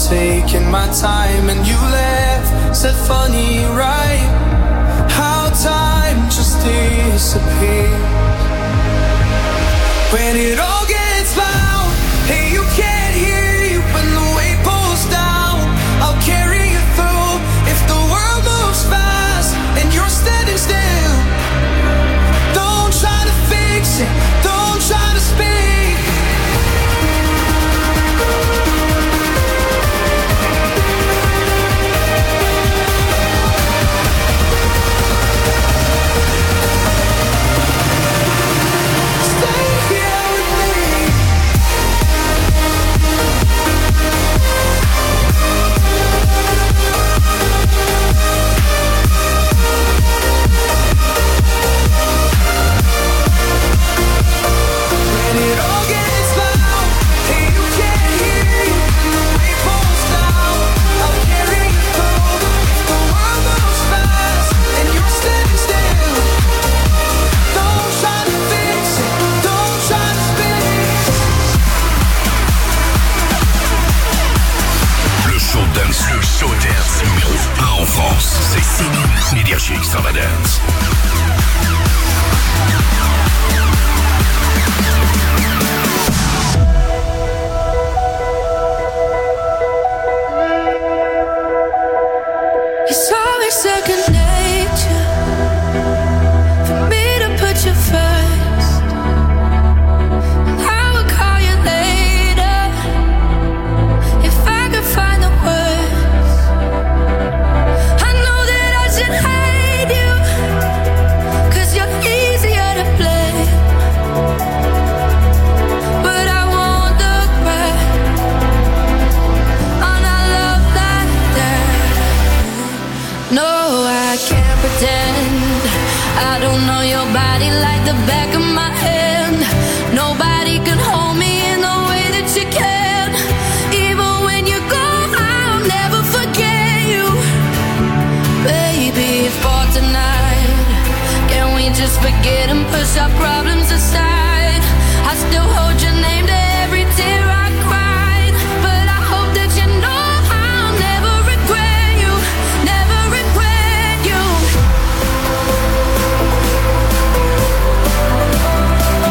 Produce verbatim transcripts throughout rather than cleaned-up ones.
taking my time and you left. Said funny, right? How time just disappears when it all gets loud. Hey, you can't hear you when the weight pulls down. I'll carry you through if the world moves fast and you're standing still. Don't try to fix it, don't try to speak. Stay here with me. When it all gets loud, hey, you can't hear you when the weight pulls down. I'll carry you through if the world moves fast and you're standing still. Don't try to fix it, don't try to speak. Le show dance, le show dance numéro un en France, c'est Céline, Énergie Extravagance. It's always second nature for me to put you first. I will call you later if I could find the words. I know that I should hate you, 'cause you're easier to blame. But I won't look back on our love like that. No, I can't pretend I don't know your body like the back of my hand. Nobody can hold me in the way that you can. Even when you go, I'll never forget you. Baby, for tonight, can we just forget and push our problems aside? I still hold your name to every tear I cried. But I hope that you know I'll never regret you, never regret you.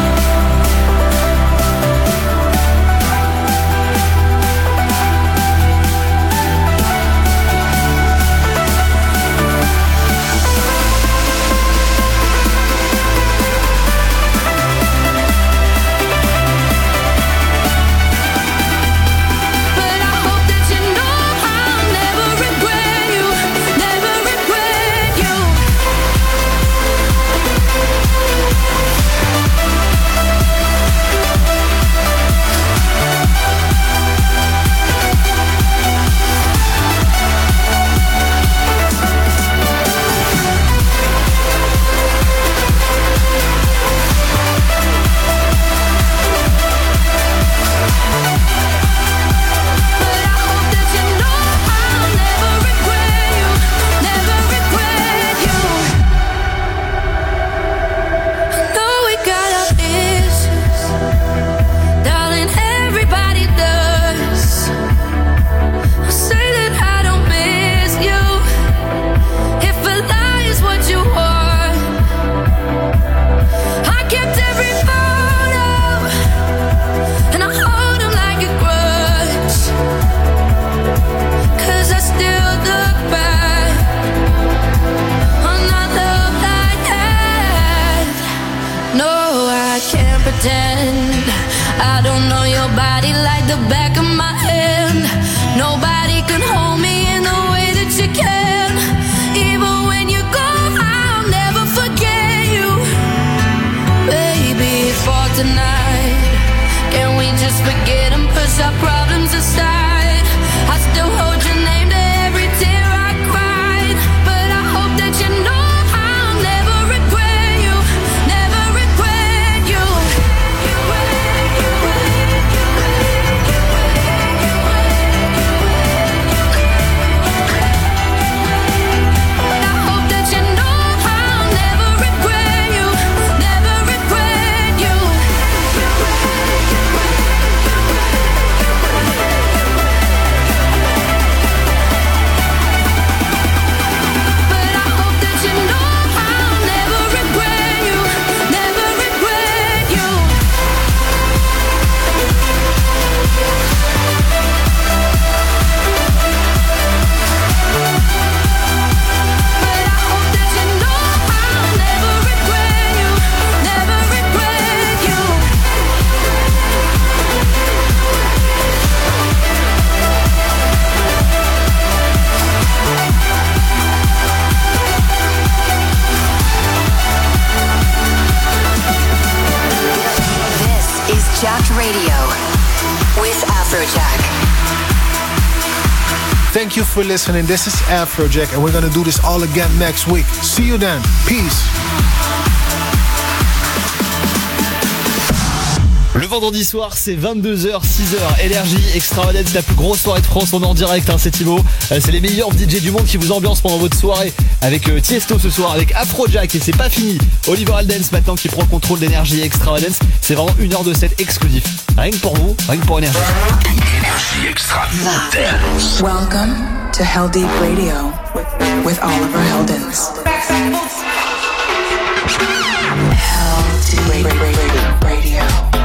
Thank you for listening. This is Afrojack, and we're gonna do this all again next week. See you then. Peace. Le vendredi soir, c'est vingt-deux heures, six heures. Énergie Extravagance, la plus grosse soirée de France. On est en direct, hein, c'est Thibaut. Euh, c'est les meilleurs D J du monde qui vous ambiancent pendant votre soirée. Avec euh, Tiesto ce soir, avec Afrojack. Et c'est pas fini. Oliver Heldens maintenant qui prend le contrôle d'Énergie Extravagance. C'est vraiment une heure de set exclusif. Rien que pour vous, rien que pour Énergie. Énergie Extravagance. Welcome to Hell Deep Radio with, with Oliver Heldens. Hell Deep Radio. Radio.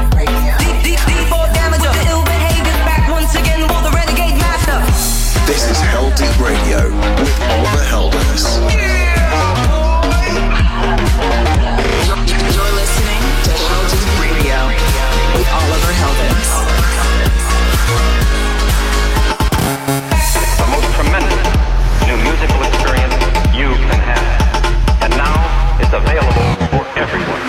This is Hell Deep Radio with Oliver Heldens. You're listening to Hell Deep Radio with Oliver Heldens. The most tremendous new musical experience you can have. And now it's available for everyone.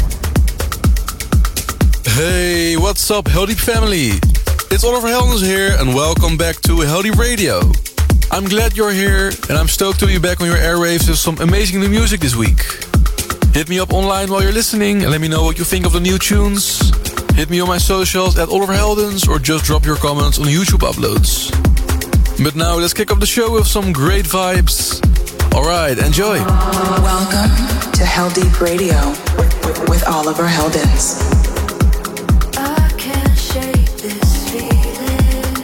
Hey, what's up, Hell Deep family? It's Oliver Heldens here, and welcome back to Hell Deep Radio. I'm glad you're here, and I'm stoked to be back on your airwaves with some amazing new music this week. Hit me up online while you're listening, and let me know what you think of the new tunes. Hit me on my socials at Oliver Heldens, or just drop your comments on YouTube uploads. But now, let's kick off the show with some great vibes. Alright, enjoy. Welcome to Hell Deep Radio with, with Oliver Heldens. I can't shake this feeling.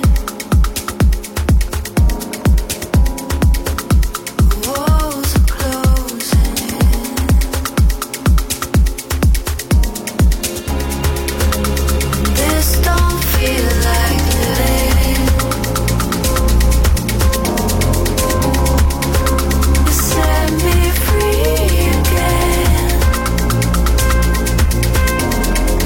Walls are closing in. This don't feel like living. You set me free again.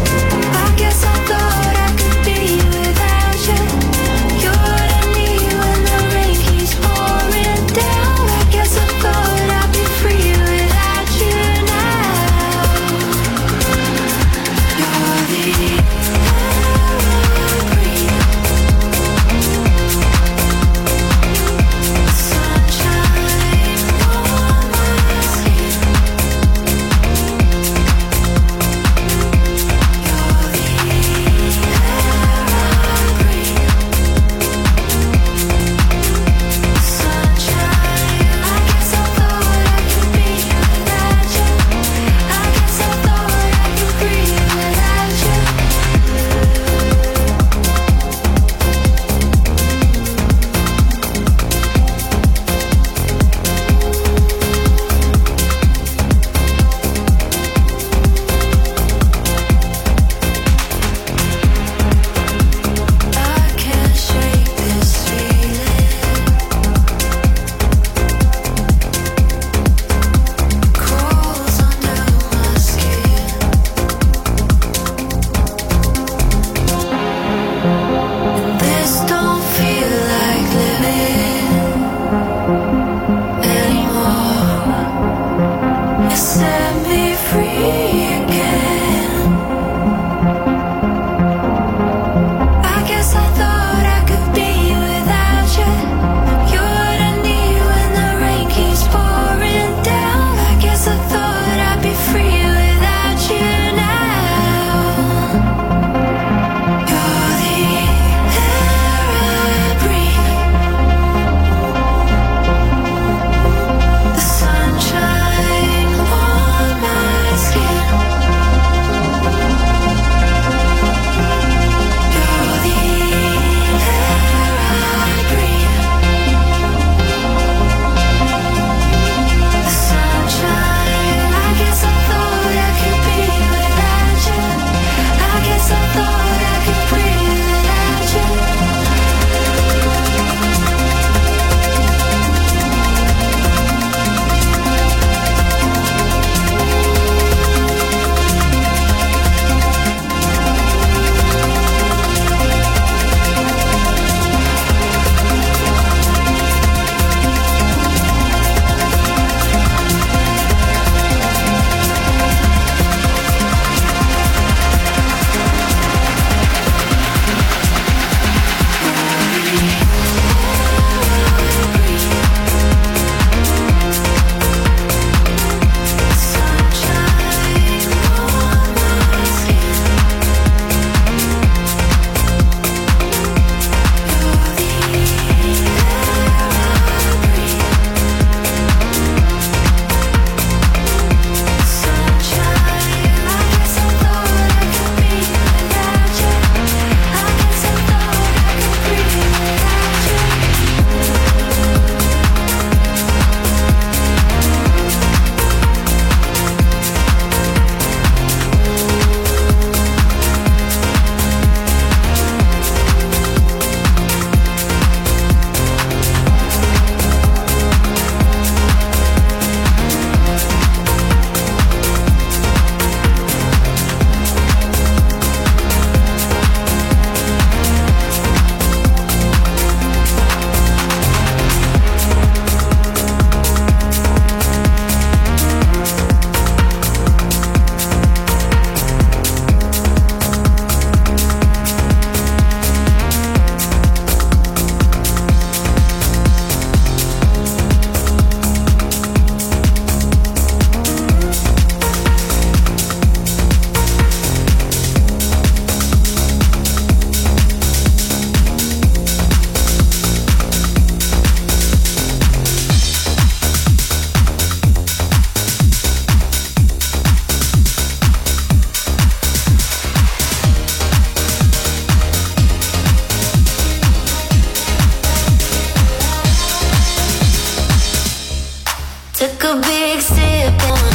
a big sip.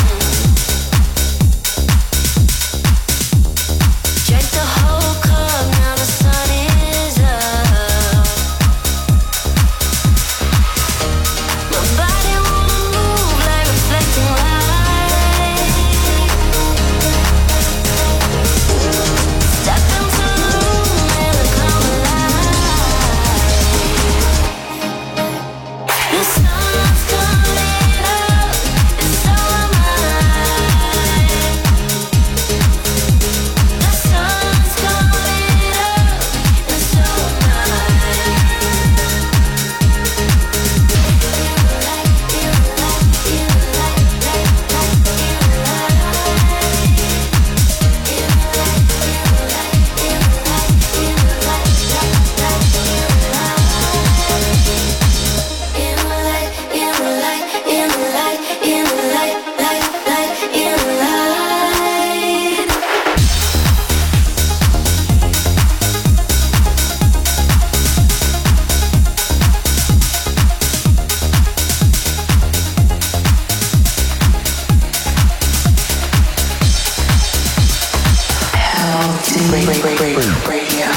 Drank the whole cup, now the sun is up. My body wanna move like reflecting light. Step into the room and I come alive. The sun's coming up, and so am I. The sun's coming up, and so am I. In the light, in the light, in the light, in the light, light, light, in the light. Radio.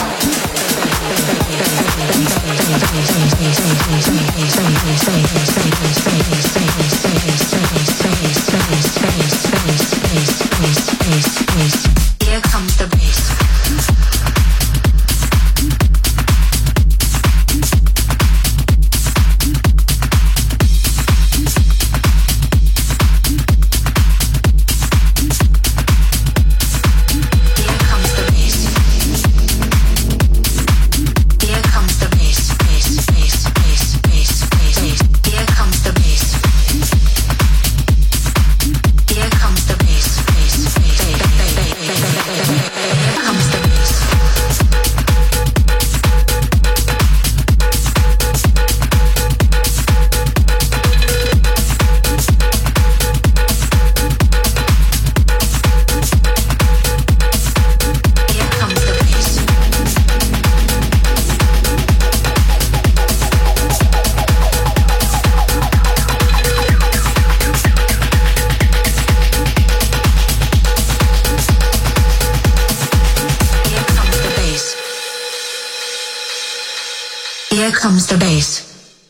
Here comes the bass. Here comes the bass. Here comes the bass, bass, bass, bass, bass, bass. Here comes the bass. Here comes the bass, bass, bass, bass, bass. Here comes the bass. Here comes the bass. Here comes the bass.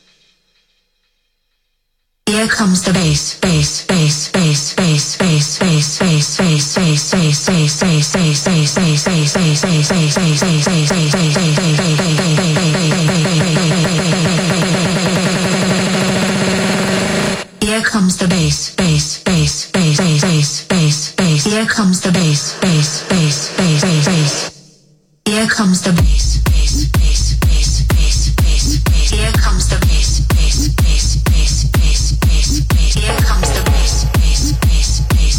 Here comes the bass, bass, bass, bass, bass, bass, bass, bass, bass, bass, bass, bass, bass, bass, bass, bass, bass, bass, bass, Here comes the bass, bass, bass, bass, bass, bass, bass. Here comes the bass, bass, bass, bass, bass, bass. Here comes the bass, bass, bass, bass, bass, bass, bass. Here comes the bass, bass, bass, bass, bass, bass, bass. Here comes the bass, bass, bass, bass,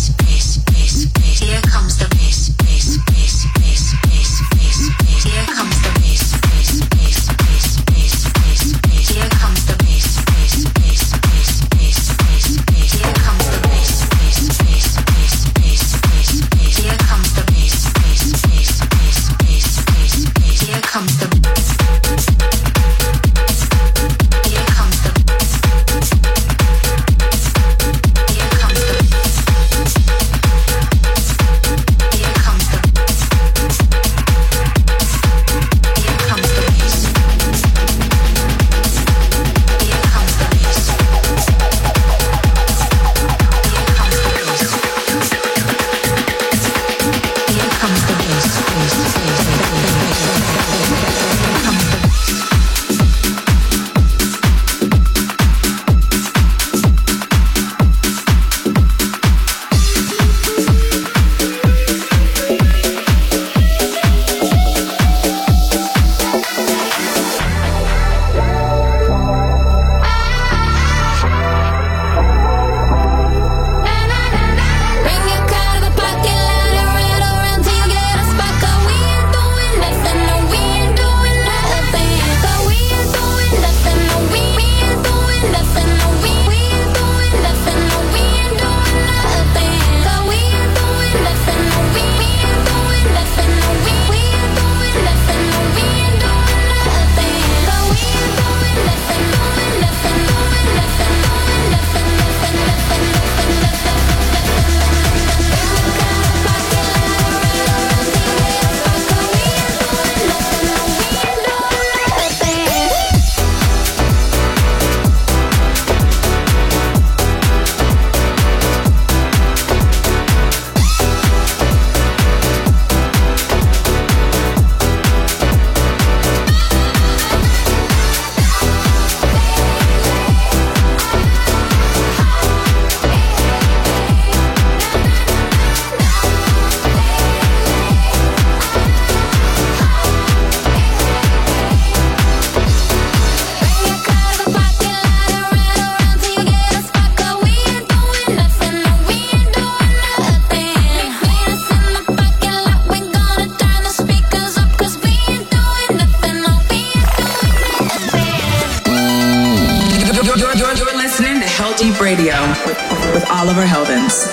Heldeep Radio with, with Oliver Heldens.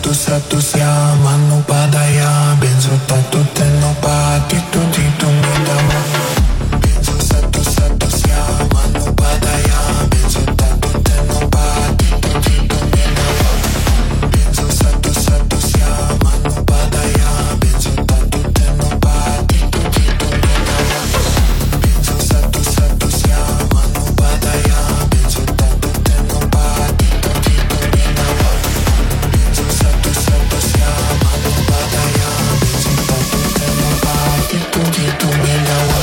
satu satu siapa nu padaya benzo tatu tenno pati tu di tu mi dava benzo satu satu siapa nu padaya benzo tatu tenno pati tu di tu mi dava benzo satu satu siapa nu padaya benzo tatu tenno pati tu di tu mi dava benzo satu satu siapa nu padaya benzo tatu tenno pati tu di tu mi dava benzo satu satu siapa nu padaya benzo tatu tenno pati tu di tu mi dava.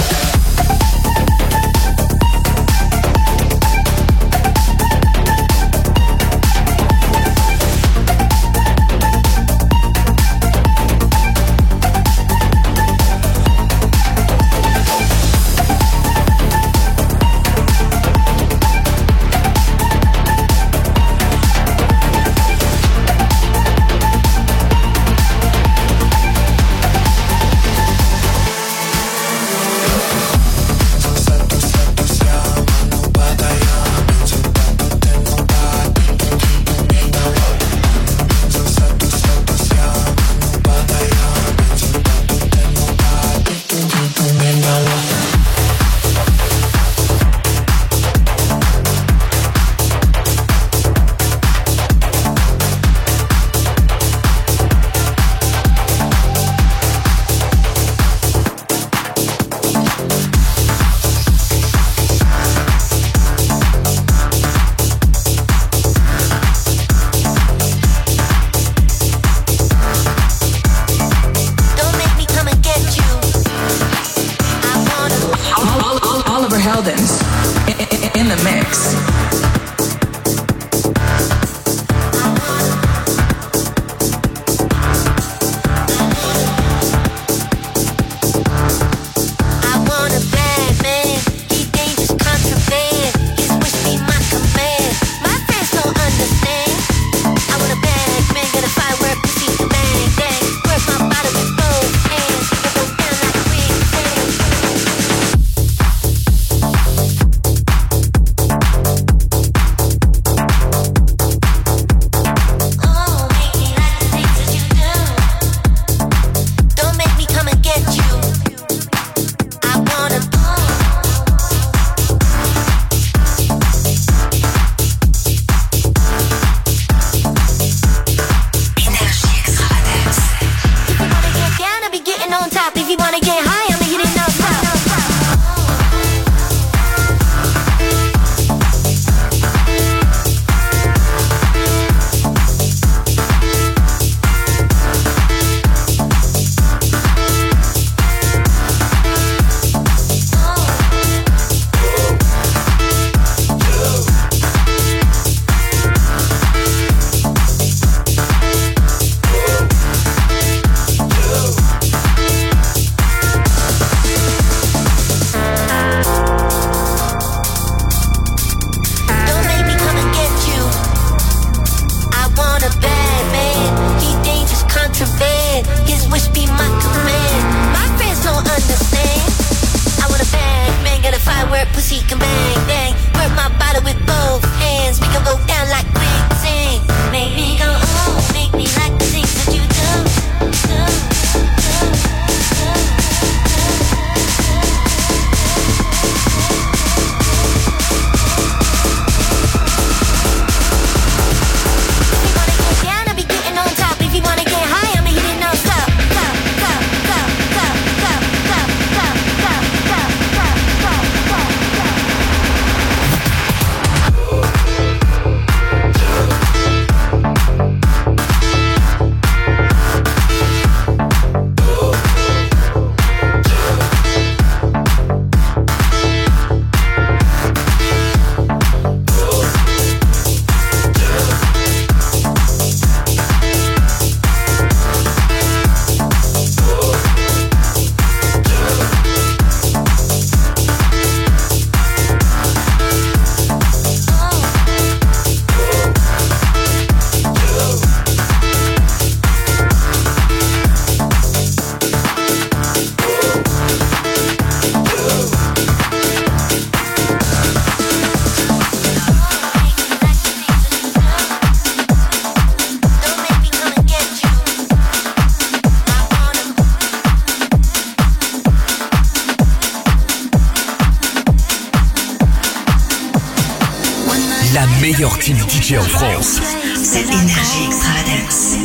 La meilleure team D J en France. C'est Énergie Extravagance.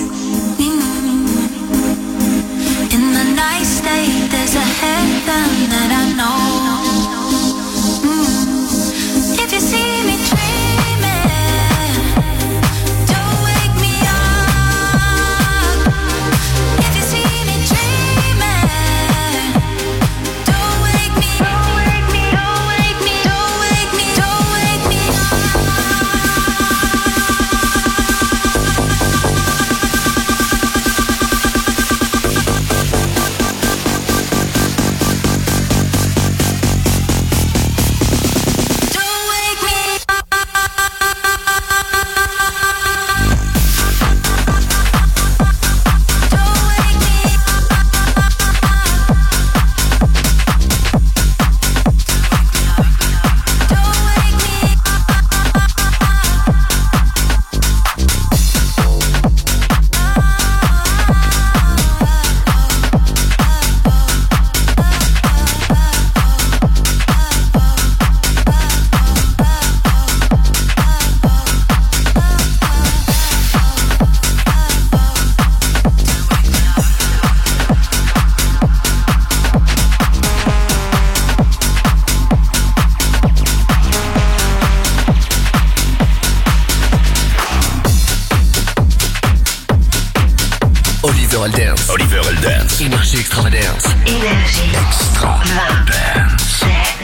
In the night state, there's a heaven that I know. Mm. If you see me dreaming, don't wake me up. If you see me dreaming, don't wake me, don't wake me, don't wake me, don't wake me, don't wake me Oliver Heldens. Énergie Extravagance. Énergie Extravagance.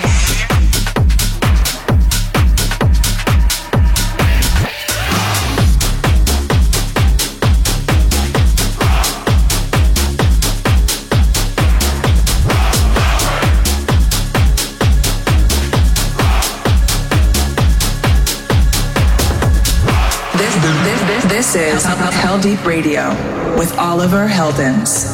This, this, this, this is Hell Deep Radio with Oliver Heldens.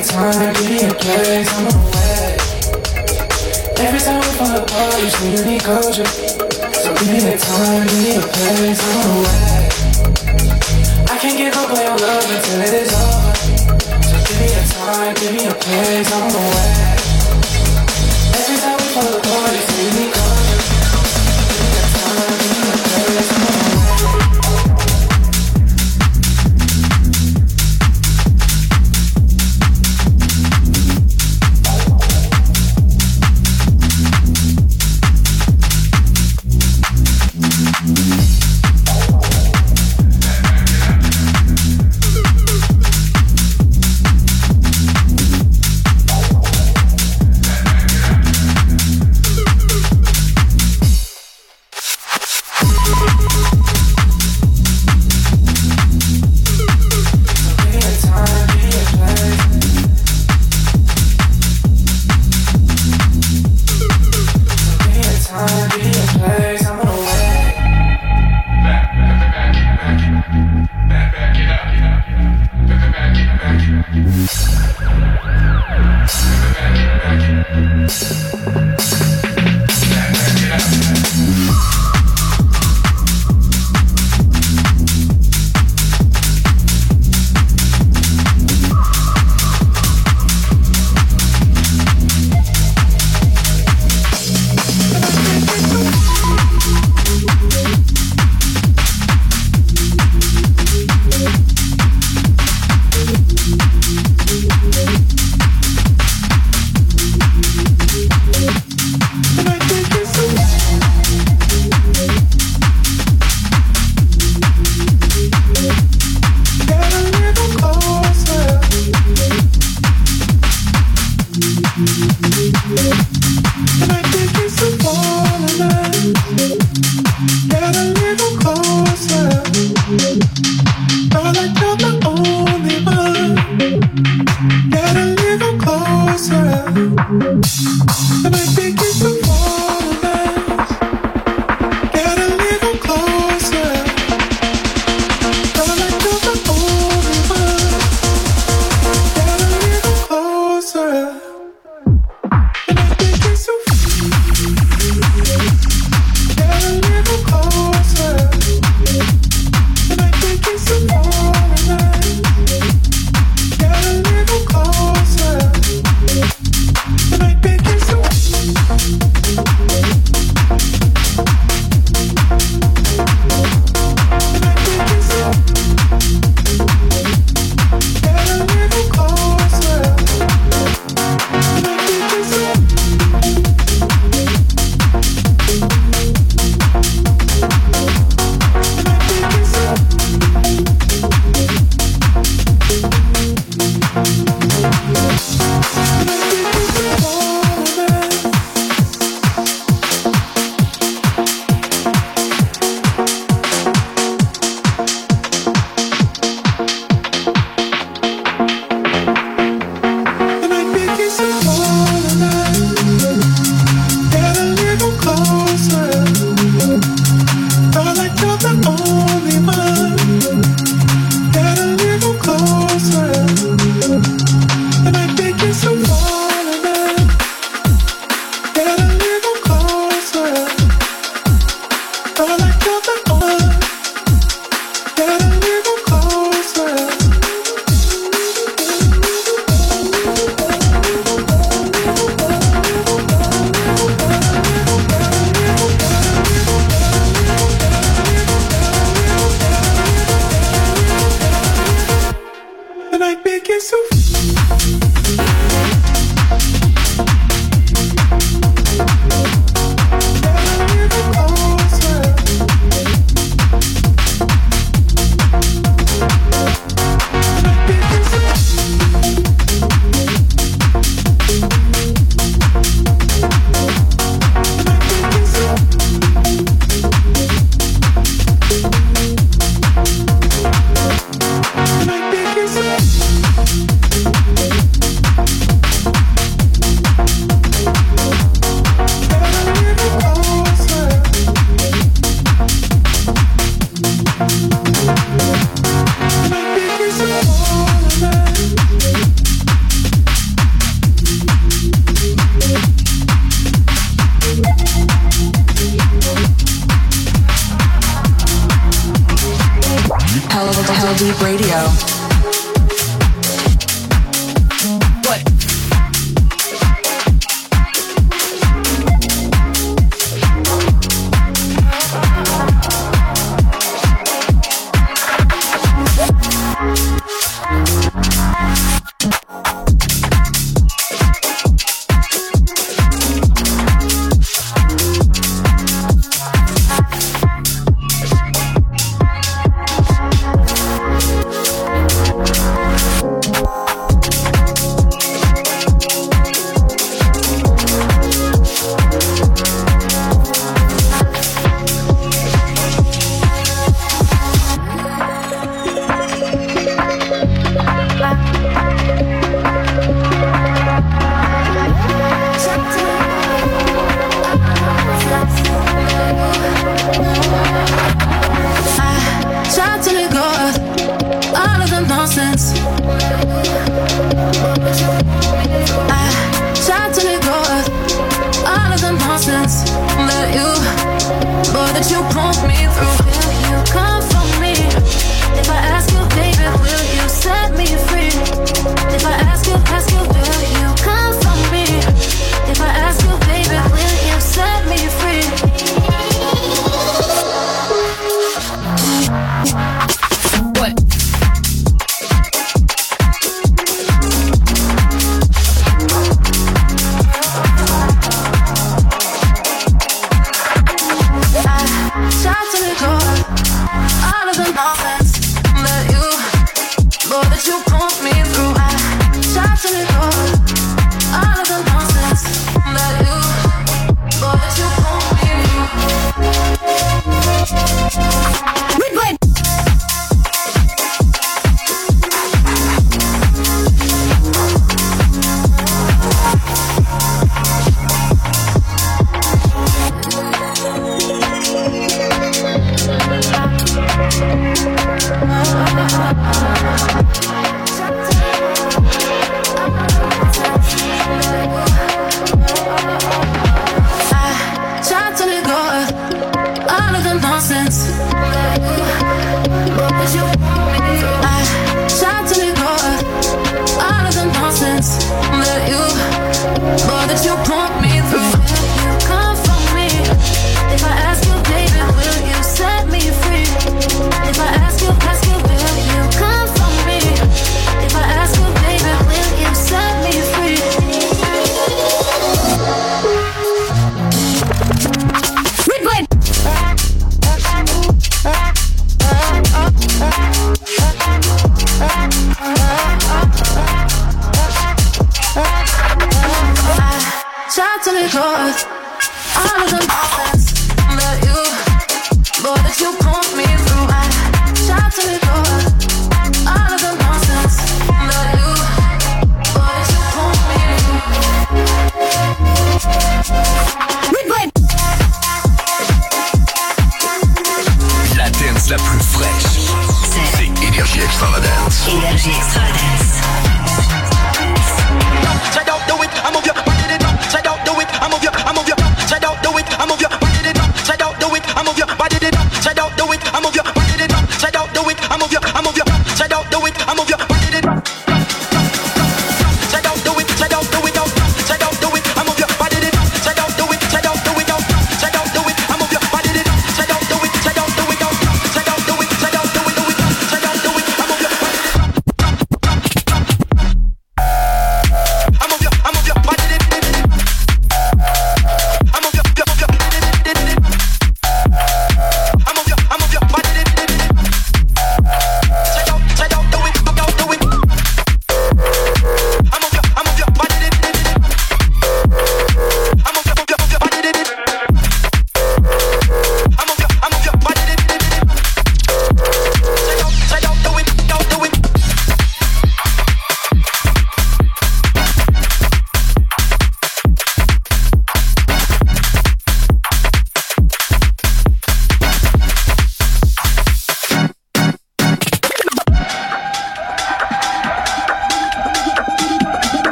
a time, give me a place, I'm on the way. Every time we fall apart, you say you need closure. So give me a time, give me a place, I'm on the way. I can't give up on your love until it is over. So give me a time, give me a place, I'm on the way. Every time we fall apart, you say you need closure. Give me a time, give me a place, I'm on the way. Deep Radio.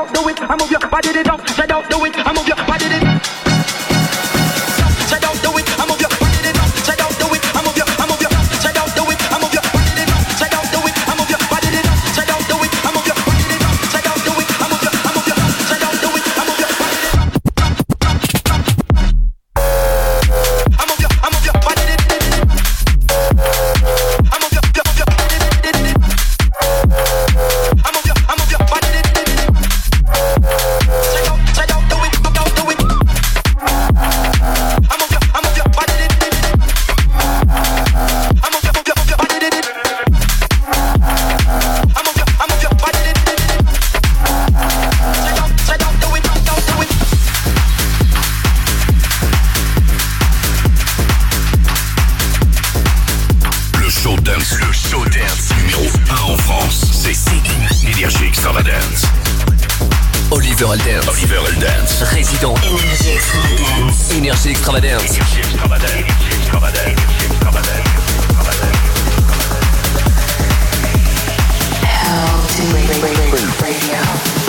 body it up, spread out, do it, I move your body it. Spread out, do it, Oliver Heldens. Oliver Heldens. Résident. Énergie Extravagance. Énergie Extravagance. Énergie Extravagance. Énergie Extravagance. Énergie Extravagance. Radio.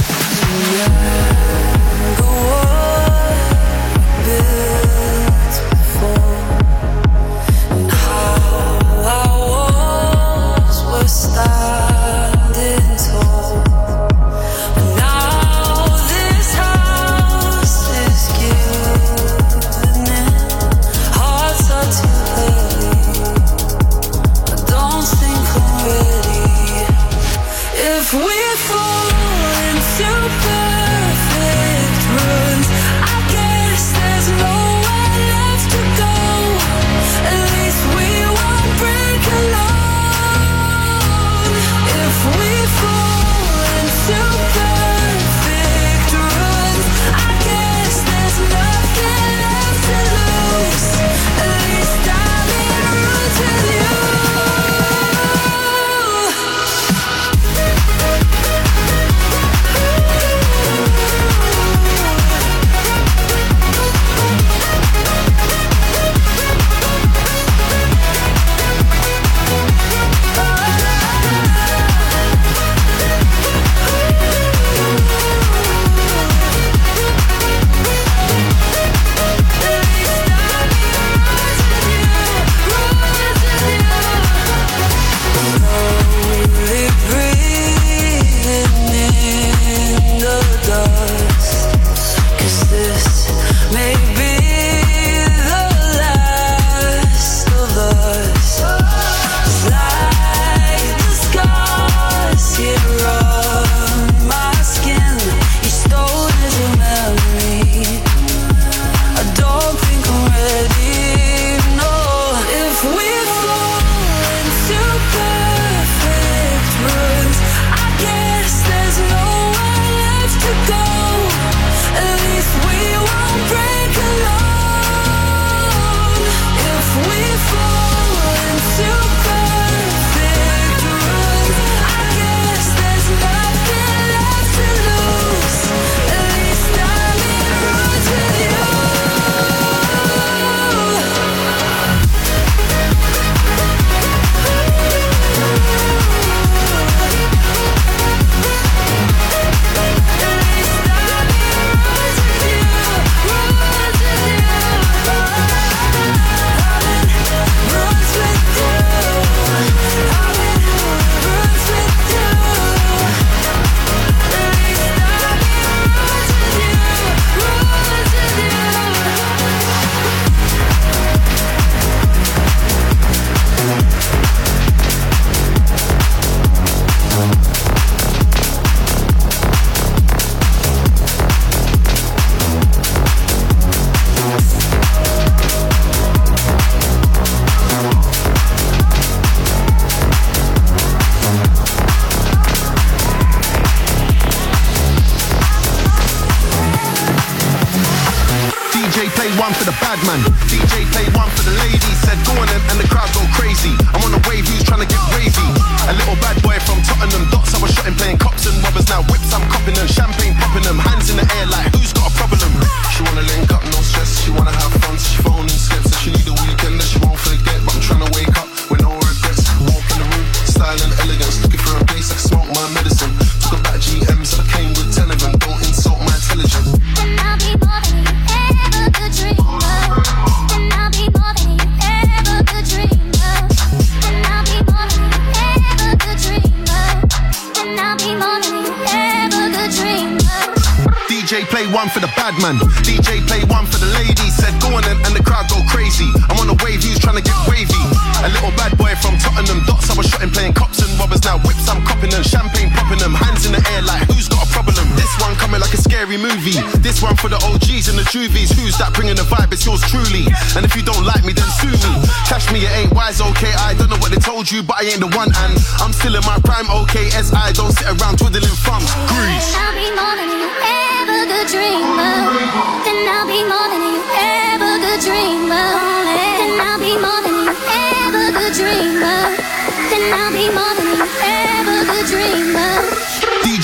one for the bad man. D J play one for the ladies. Said go on and, and the crowd go crazy. I'm on a wave, who's trying to get wavy? A little bad boy from Tottenham. Dots I was shotting, playing cops and robbers. Now whips I'm copping them, champagne popping them, hands in the air like who's got a problem? She wanna link up, no stress. She wanna have fun, so she phoning slips. So she need a weekend that she won't forget. But I'm trying to wake up with no regrets. Walk in the room, style and elegance. Looking for a place I can smoke my medicine. Took a back G Ms, I came with ten of them. Don't insult my intelligence. Then I'll be more than you ever could dream of. Then I'll be more than you ever could dream of. Then I'll be more than you ever could dream of. Then I'll be more than you ever could dream of. D J play one for the bad man. D J play one for the ladies. Said go on and, and the crowd go crazy. I'm on a wave, who's trying to get wavy? A little bad boy from Tottenham. Dots I was shotting, playing cops and robbers. Now whips I'm copping them, champagne popping them, hands in the air like who's got a problem? This one coming like a scary movie. This one for the O Gs and the Juvies. Who's that bringing the vibe? It's yours truly. And if you don't like me, then sue me. Cash me, it ain't wise, okay. I don't know what they told you, but I ain't the one. And I'm still in my prime, okay. S I don't sit around twiddling thumbs. Grease. Then I'll be more than you ever could dream of. Then I'll be more than you ever could dream of. Then I'll be more than you ever could dream of. Then I'll be more than you ever could dream of. D J play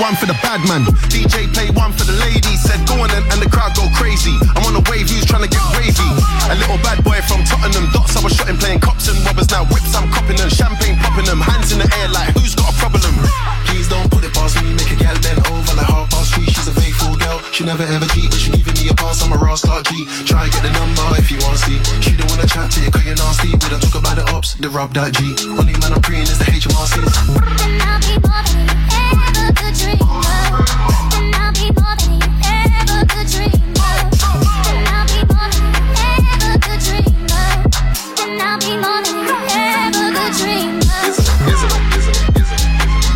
one for the bad man. D J play one for the ladies. Said go on and, and the crowd go crazy. I'm on a wave, who's trying to get wavy? A little bad boy from Tottenham. Dots I was shotting, playing cops and robbers. Now whips I'm copping them, champagne popping them. Hands in the air like who's got a problem? Please don't put it past me. Make a gal bend over like half past three. She's a faithful girl. She never ever cheat, but she giving me a pass. I'm a raw start G. Try and get the number if you want to see. She don't wanna chat to you cause you're nasty. We don't talk about the ops, they rub that G. Only man I'm praying is the H M R Cs. Then I'll be more than you ever could dream of. Then I'll be more than you ever could dream of. Then I'll be more than you ever could dream of. Then I'll be more than you ever could dream of. Isn't it, isn't it, isn't it, isn't it?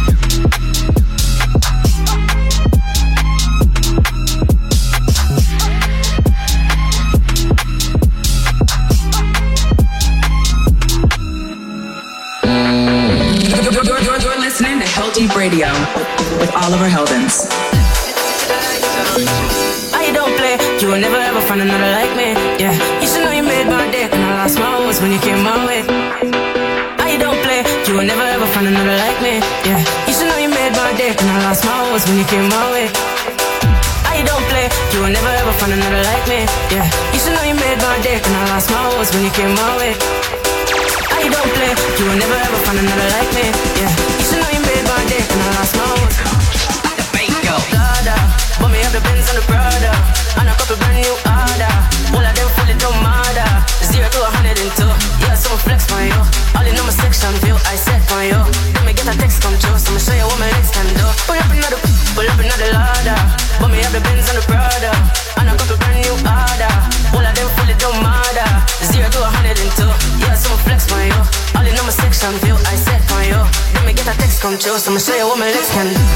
You're, you're, you're, you're listening to Hell Deep Radio with Oliver Heldens. I don't play, you will never ever find another like me. Yeah, you should know you made my day, and I lost my hopes when you came my way. I don't play, you will never ever find another like me. Yeah, you should know you made my day, and I lost my hopes when you came my way. I don't play, you will never ever find another like me. Yeah, you should know you made my day, and I lost my hopes when you came my way. I don't play, you will never ever find another like me. Yeah, you should know you made my day, and I lost my hopes. But me have the Benz and the Prada, and a couple brand new order. All of them fully don't matter. Zero to a hundred and two. Yeah, so I flex for you. All in on my section view, I set for you. Let me get a text come true, so I'ma show you what my legs can do. Pull up another, pull up another ladder. But me have the Benz and the Prada, and a couple brand new order. All of them fully don't matter. Zero to a hundred and two. Yeah, so I flex for you. All in on my section view, I set for you. Let me get a text come true, so I'ma show you what my legs can do.